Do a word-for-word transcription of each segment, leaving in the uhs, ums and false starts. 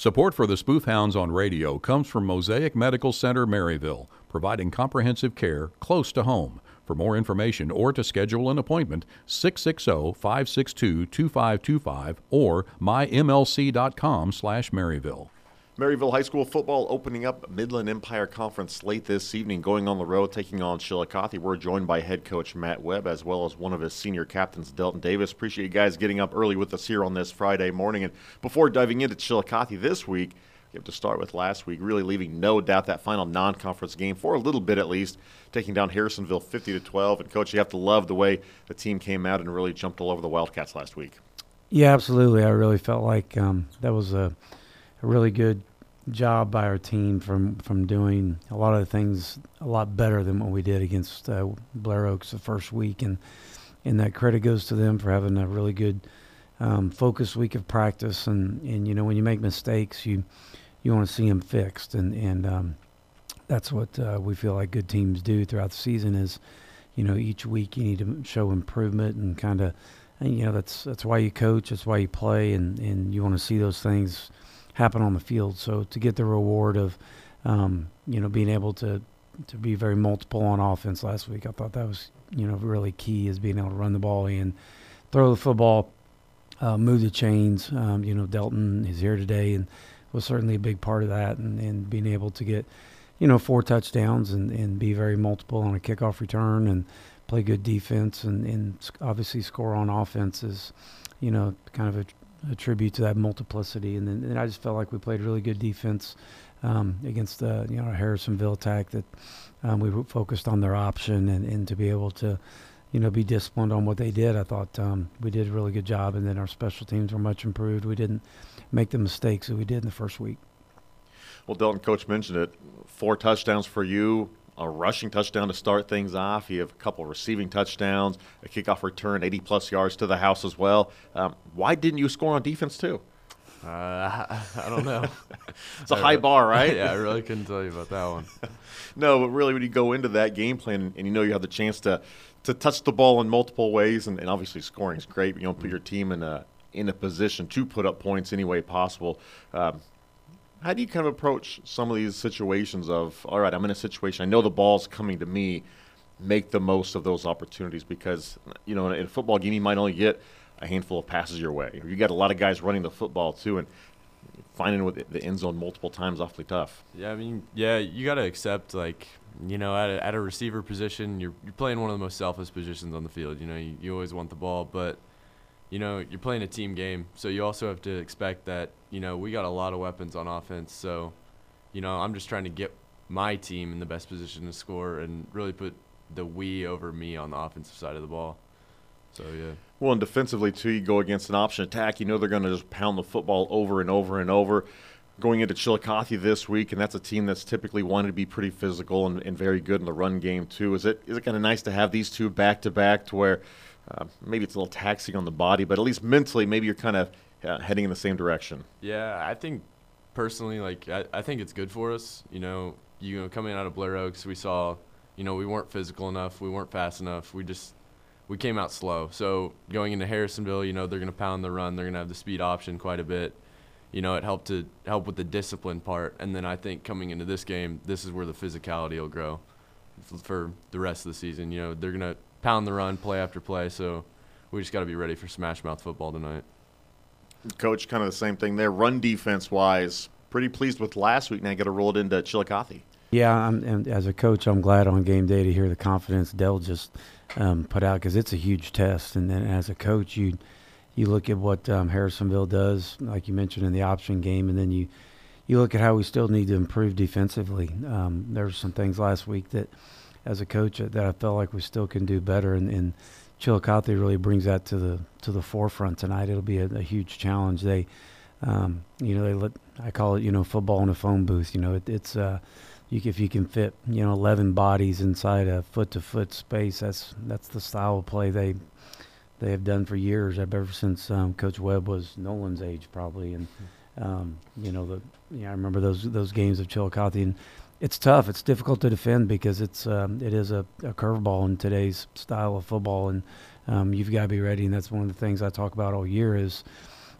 Support for the Spoof Hounds on radio comes from Mosaic Medical Center, Maryville, providing comprehensive care close to home. For more information or to schedule an appointment, six six zero, five six two, two five two five or my m l c dot com slash Maryville. Maryville High School football opening up Midland Empire Conference late this evening, going on the road, taking on Chillicothe. We're joined by head coach Matt Webb, as well as one of his senior captains, Delton Davis. Appreciate you guys getting up early with us here on this Friday morning. And before diving into Chillicothe this week, you have to start with last week, really leaving no doubt that final non-conference game, for a little bit at least, taking down Harrisonville fifty to twelve. And, Coach, you have to love the way the team came out and really jumped all over the Wildcats last week. Yeah, absolutely. I really felt like um, that was a, a really good job by our team from, from doing a lot of the things a lot better than what we did against uh, Blair Oaks the first week. And, and that credit goes to them for having a really good um, focused week of practice. And, and, you know, when you make mistakes, you – you want to see them fixed, and and um, that's what uh, we feel like good teams do throughout the season. Is, you know, each week you need to show improvement and kind of, and you know that's that's why you coach, that's why you play, and, and you want to see those things happen on the field. So to get the reward of, um, you know, being able to to be very multiple on offense last week, I thought that was, you know, really key, is being able to run the ball in, throw the football, uh, move the chains. Um, you know, Delton is here today and was certainly a big part of that, and, and being able to get, you know, four touchdowns and, and be very multiple on a kickoff return and play good defense and, and obviously score on offense is, you know, kind of a, a tribute to that multiplicity. And then and I just felt like we played really good defense um, against the, you know, Harrisonville attack, that um, we were focused on their option and, and to be able to, you know, be disciplined on what they did. I thought um, we did a really good job, and then our special teams were much improved. We didn't make the mistakes that we did in the first week. Well, Delton, Coach mentioned it, four touchdowns for you, a rushing touchdown to start things off. You have a couple receiving touchdowns, a kickoff return, eighty-plus yards to the house as well. Um, why didn't you score on defense too? Uh, I, I don't know. It's a high bar, right? Yeah, I really couldn't tell you about that one. No, but really when you go into that game plan and you know you have the chance to, to touch the ball in multiple ways, and, and obviously scoring is great, you know, put your team in a in a position to put up points any way possible. Um, how do you kind of approach some of these situations of, all right, I'm in a situation, I know the ball's coming to me, make the most of those opportunities? Because, you know, in a football game, you might only get a handful of passes your way. You got a lot of guys running the football too, and finding with the end zone multiple times awfully tough. Yeah, I mean, yeah, you got to accept, like, you know, at a, at a receiver position, you're you're playing one of the most selfish positions on the field. You know, you, you always want the ball, but you know, you're playing a team game, so you also have to expect that, you know, we got a lot of weapons on offense. So, you know, I'm just trying to get my team in the best position to score and really put the we over me on the offensive side of the ball. So, yeah. Well, and defensively, too, you go against an option attack. You know they're going to just pound the football over and over and over. Going into Chillicothe this week, and that's a team that's typically wanted to be pretty physical and, and very good in the run game, too. Is it is it kind of nice to have these two back-to-back to where – Uh, maybe it's a little taxing on the body, but at least mentally, maybe you're kind of uh, heading in the same direction? Yeah, I think personally, like, I, I think it's good for us. You know, you know, coming out of Blair Oaks, we saw, you know, we weren't physical enough, we weren't fast enough, we just, we came out slow. So going into Harrisonville, you know, they're going to pound the run, they're going to have the speed option quite a bit. You know, it helped to help with the discipline part. And then I think coming into this game, this is where the physicality will grow for the rest of the season. You know, they're going to pound the run play after play, so we just got to be ready for smash mouth football tonight. Coach, kind of the same thing there. Run defense-wise, pretty pleased with last week. Now you got to roll it into Chillicothe. Yeah, I'm, and as a coach, I'm glad on game day to hear the confidence Dell just um, put out, because it's a huge test. And then as a coach, you you look at what um, Harrisonville does, like you mentioned in the option game, and then you you look at how we still need to improve defensively. Um, there were some things last week that, as a coach, that I felt like we still can do better, and, and Chillicothe really brings that to the to the forefront tonight. It'll be a, a huge challenge. They, um, you know, they let I call it, you know, football in a phone booth. You know, it, it's uh, you, if you can fit, you know, eleven bodies inside a foot to foot space, that's that's the style of play they they have done for years. Ever since um, Coach Webb was Nolan's age, probably, and um, you know, the yeah, I remember those those games of Chillicothe. And it's tough. It's difficult to defend because it's um, it is a, a curveball in today's style of football, and um, you've got to be ready. And that's one of the things I talk about all year is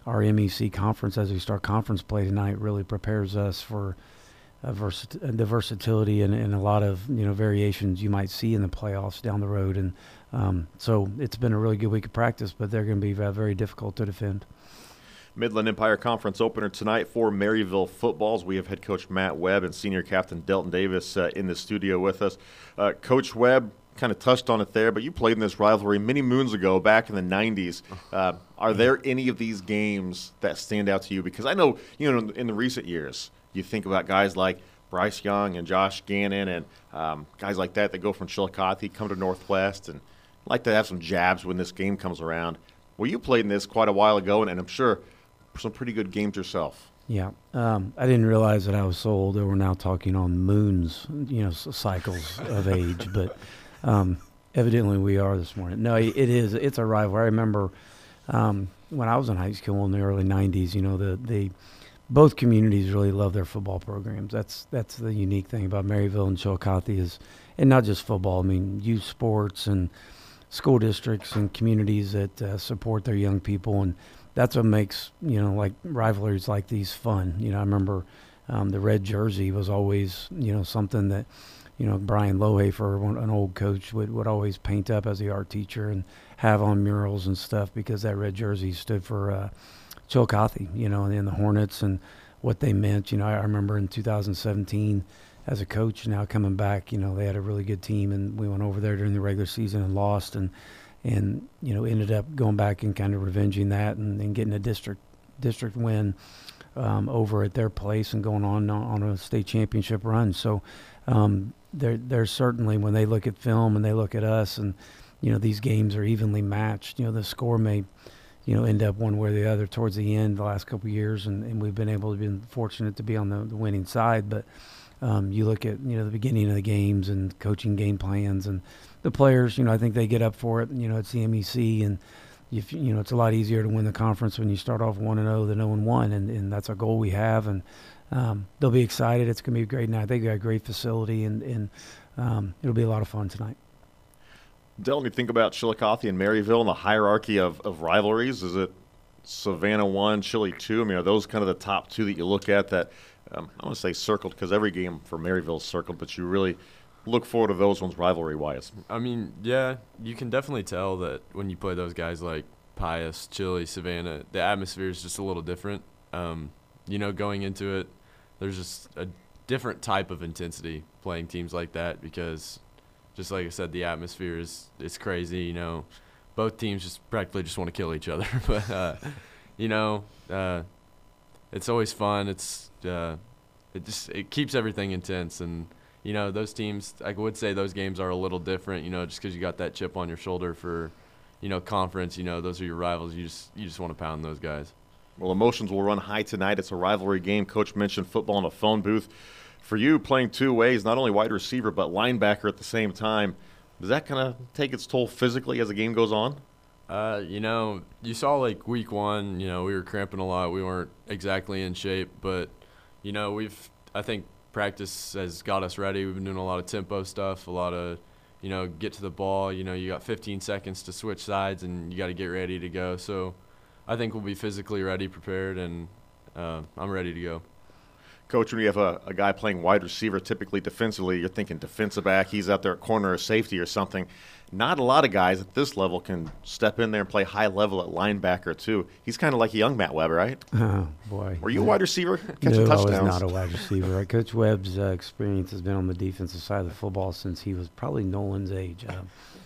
our M E C conference as we start conference play tonight really prepares us for a versit- the versatility and, and a lot of you know variations you might see in the playoffs down the road. And um, so it's been a really good week of practice, but they're going to be very, very difficult to defend. Midland Empire Conference opener tonight for Maryville footballs. We have head coach Matt Webb and senior captain Delton Davis uh, in the studio with us. Uh, Coach Webb kind of touched on it there, but you played in this rivalry many moons ago, back in the nineties. Uh, are there any of these games that stand out to you? Because I know, you know, in the recent years, you think about guys like Bryce Young and Josh Gannon and um, guys like that that go from Chillicothe, come to Northwest, and like to have some jabs when this game comes around. Well, you played in this quite a while ago, and, and I'm sure some pretty good games yourself. Yeah, um, I didn't realize that I was so old that we're now talking on moons, you know, cycles of age, but um, evidently we are this morning. No, it is. It's a rivalry. I remember um, when I was in high school in the early nineties, you know, the, the both communities really love their football programs. That's that's the unique thing about Maryville and Chillicothe is, and not just football. I mean, youth sports and school districts and communities that uh, support their young people, and that's what makes, you know, like rivalries like these fun. You know, I remember um, the red jersey was always, you know, something that, you know, Brian Lohafer, one, an old coach, would, would always paint up as the art teacher and have on murals and stuff because that red jersey stood for uh, Chillicothe, you know, and, and the Hornets and what they meant. You know, I, I remember in two thousand seventeen as a coach now coming back, you know, they had a really good team and we went over there during the regular season and lost and, and you know ended up going back and kind of revenging that and, and getting a district district win um, over at their place and going on on a state championship run. So um, they're they're certainly, when they look at film and they look at us, and you know these games are evenly matched. You know the score may you know end up one way or the other towards the end the last couple of years, and, and we've been able to be fortunate to be on the, the winning side. But um, you look at you know the beginning of the games and coaching game plans and the players, you know, I think they get up for it. You know, it's the M E C, and if, you know, it's a lot easier to win the conference when you start off one and zero than zero and one, and and that's a goal we have. And um, they'll be excited. It's going to be a great night. They got a great facility, and and um, it'll be a lot of fun tonight. Dylan, you think about Chillicothe and Maryville and the hierarchy of, of rivalries. Is it Savannah one, Chile two? I mean, are those kind of the top two that you look at that um, I want to say circled, because every game for Maryville is circled, but you really look forward to those ones rivalry-wise? I mean, yeah, you can definitely tell that when you play those guys like Pius, Chile, Savannah, the atmosphere is just a little different. Um, you know, going into it, there's just a different type of intensity playing teams like that because, just like I said, the atmosphere is it's crazy. You know, both teams just practically just want to kill each other. but, uh, you know, uh, it's always fun. It's uh, it just it keeps everything intense. And you know, those teams, I would say those games are a little different, you know, just because you got that chip on your shoulder for, you know, conference. You know, those are your rivals. You just you just want to pound those guys. Well, emotions will run high tonight. It's a rivalry game. Coach mentioned football in a phone booth. For you, playing two ways, not only wide receiver but linebacker at the same time, does that kind of take its toll physically as the game goes on? Uh, you know, you saw like week one, you know, we were cramping a lot. We weren't exactly in shape, but, you know, we've, I think, practice has got us ready. We've been doing a lot of tempo stuff, a lot of, you know, get to the ball. You know, you got fifteen seconds to switch sides, and you got to get ready to go. So I think we'll be physically ready, prepared, and uh, I'm ready to go. Coach, when you have a, a guy playing wide receiver, typically defensively, you're thinking defensive back, he's out there at corner or safety or something. Not a lot of guys at this level can step in there and play high level at linebacker, too. He's kind of like a young Matt Webb, right? Oh, boy. Were you a wide receiver catching no, touchdowns? I was not a wide receiver. Coach Webb's uh, experience has been on the defensive side of the football since he was probably Nolan's age. Um,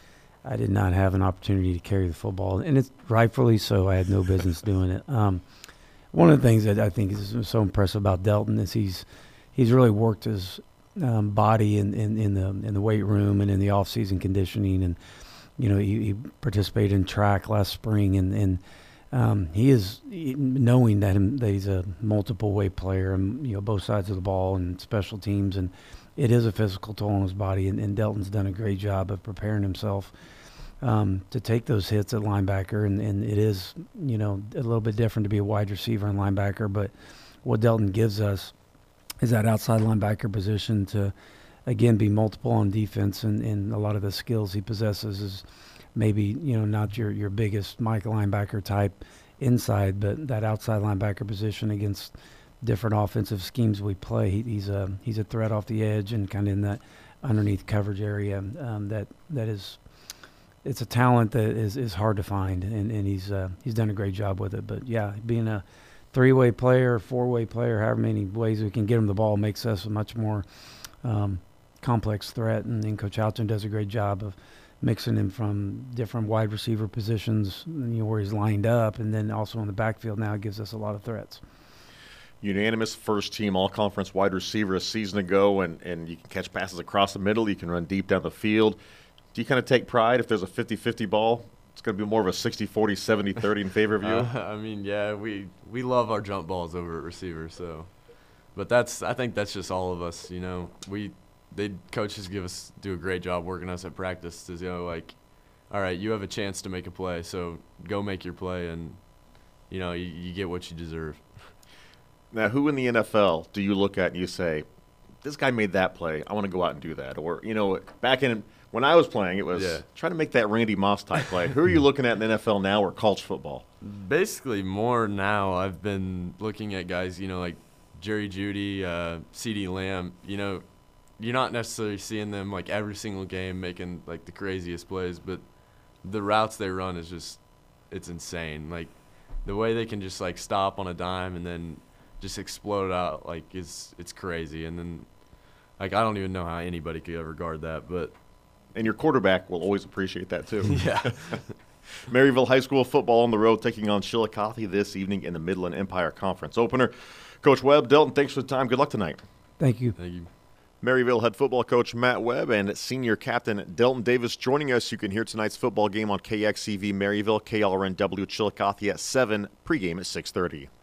I did not have an opportunity to carry the football, and it's rightfully so. I had no business doing it. Um, one of the things that I think is so impressive about Delton is he's he's really worked his um, body in, in, in the in the weight room and in the off-season conditioning, and you know he, he participated in track last spring, and and um, he is knowing that, him, that he's a multiple weight player, and you know both sides of the ball and special teams, and it is a physical toll on his body, and, and Delton's done a great job of preparing himself um, to take those hits at linebacker, and, and it is, you know, a little bit different to be a wide receiver and linebacker, but what Delton gives us is that outside linebacker position to, again, be multiple on defense, and, and a lot of the skills he possesses is maybe, you know, not your, your biggest Mike linebacker type inside, but that outside linebacker position against different offensive schemes we play, he, he's a he's a threat off the edge and kind of in that underneath coverage area. Um, that that is, it's a talent that is, is hard to find, and, and he's uh, he's done a great job with it. But yeah, being a three-way player, four-way player, however many ways we can get him the ball makes us a much more um, complex threat. And then Coach Alton does a great job of mixing him from different wide receiver positions, you know, where he's lined up, and then also in the backfield now it gives us a lot of threats. Unanimous first-team all-conference wide receiver a season ago, and, and you can catch passes across the middle. You can run deep down the field. Do you kind of take pride if there's a fifty-fifty ball? It's going to be more of a sixty forty, seventy thirty in favor of you? Uh, I mean, yeah, we, we love our jump balls over at receiver. So, but that's I think that's just all of us. You know, we they coaches give us do a great job working us at practice to, you know, like, all right, you have a chance to make a play, so go make your play, and you know you, you get what you deserve. Now, who in the N F L do you look at and you say, this guy made that play, I want to go out and do that? Or, you know, back in when I was playing, it was Yeah. trying to make that Randy Moss type play. Who are you looking at in the N F L now or college football? Basically, more now. I've been looking at guys, you know, like Jerry Jeudy, uh, CeeDee Lamb. You know, you're not necessarily seeing them like every single game making like the craziest plays, but the routes they run is just, it's insane. Like the way they can just like stop on a dime and then just explode out, like it's it's crazy. And then like I don't even know how anybody could ever guard that, but And your quarterback will always appreciate that too. yeah. Maryville High School football on the road taking on Chillicothe this evening in the Midland Empire Conference opener. Coach Webb, Delton, thanks for the time. Good luck tonight. Thank you. Thank you. Maryville head football coach Matt Webb and senior captain Delton Davis joining us. You can hear tonight's football game on K X C V Maryville, K L R N W Chillicothe at seven, pregame at six thirty.